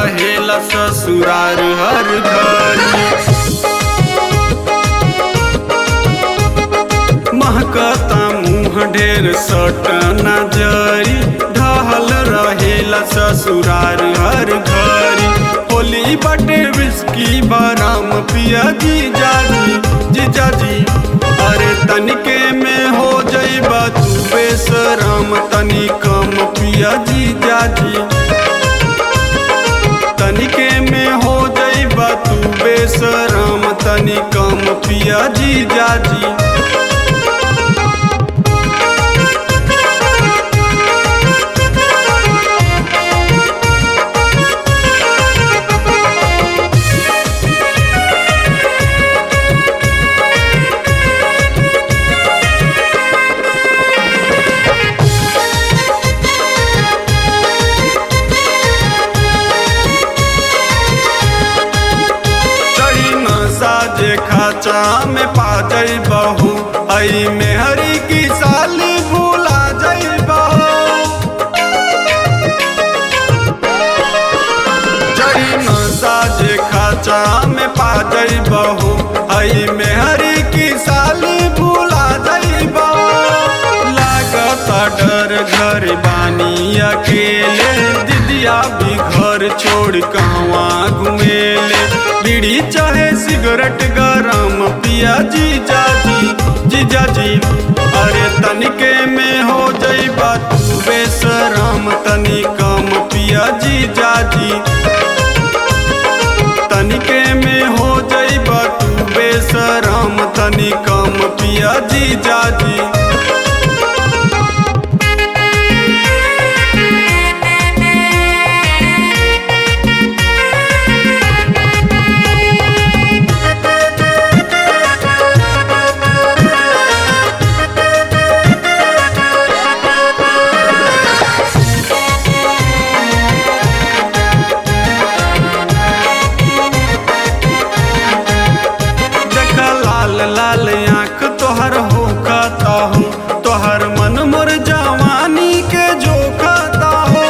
रहेला ससुरार हर घरी। महकता मुँह ढेर सट ना जरी, ढहल रहेला ससुरार हर घरी। होली बटे विस्की बराम पिया जीजाजी, अरे तनिके में हो जाइबा तू बेशरम, तनी कम पिया जीजाजी। तनिके में हो जाइबा तू बेशरम, तनी कम पिया जीजाजी। खाचा में पा जाई बहू, आई में हरी की साली भूला जाई बहू। चढ़ी न साजे खाचा में पा जाई बहू, आई में हरी की साली भूला जाई बहू। लागता डर घर बानी अकेले, दीदिया भी घर छोड़ कहवा घूमेले। बीड़ी चाहे सिगरेट गरम पिया जीजाजी, अरे तनिके में हो जाइबा तू बेशरम, तनी कम पिया जीजाजी। तनिके में हो जाइबा तू बेशरम, तनी कम पिया जीजाजी। लाल आँख तोहर हो खाता हो, तोहर मन मोर जवानी के जो खाता हो।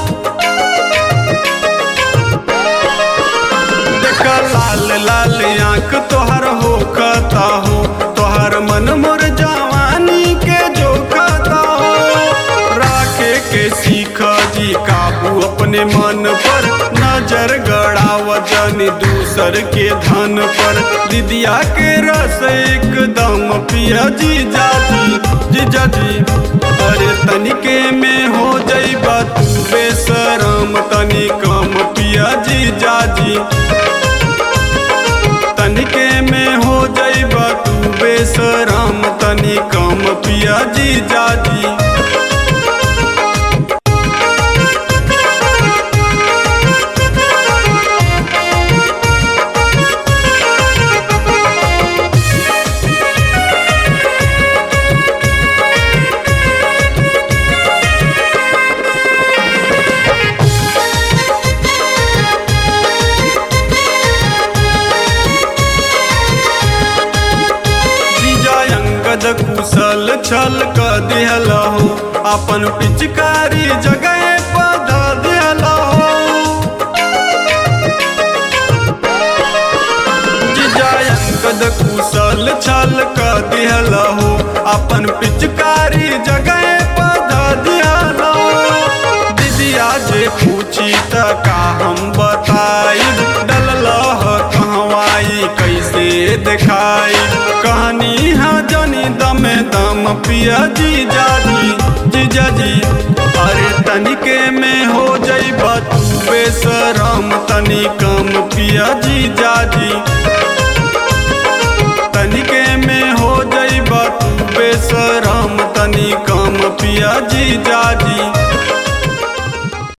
देखा लाल आँख तोहर हो खाता हो, तोहर मन मोर जवानी के जो खाता हो। राखे के सीख जी काबू अपने मन पर, नजर गड़ाव जानी दूसर के धन पर। दीदिया के रस एकदम पिया जीजाजी, अरे तनिके में हो जाइबा तू बेशरम, तनी कम पिया जीजाजी। तनिके में हो जाइबा तू बेशरम, तनी कम पिया जीजाजी। कुशल छल क दिहल हो, अपन पिचकारी जगह पधा दिहल हो। जिजायंकद कुशल छल क दिहल हो, अपन पिचकारी जगह पधा दिहल हो। दीदिया जे पूछी त का हम बताई, डलल कहवाई कैसे दिखाई। कहानी हाँ जानी दमे दम पिया जीजाजी, अरे तनिके में हो जाइबा तू बेशरम, तनी कम पिया जीजाजी। तनिके में हो जाइबा तू बेशरम, तनी कम पिया जीजाजी।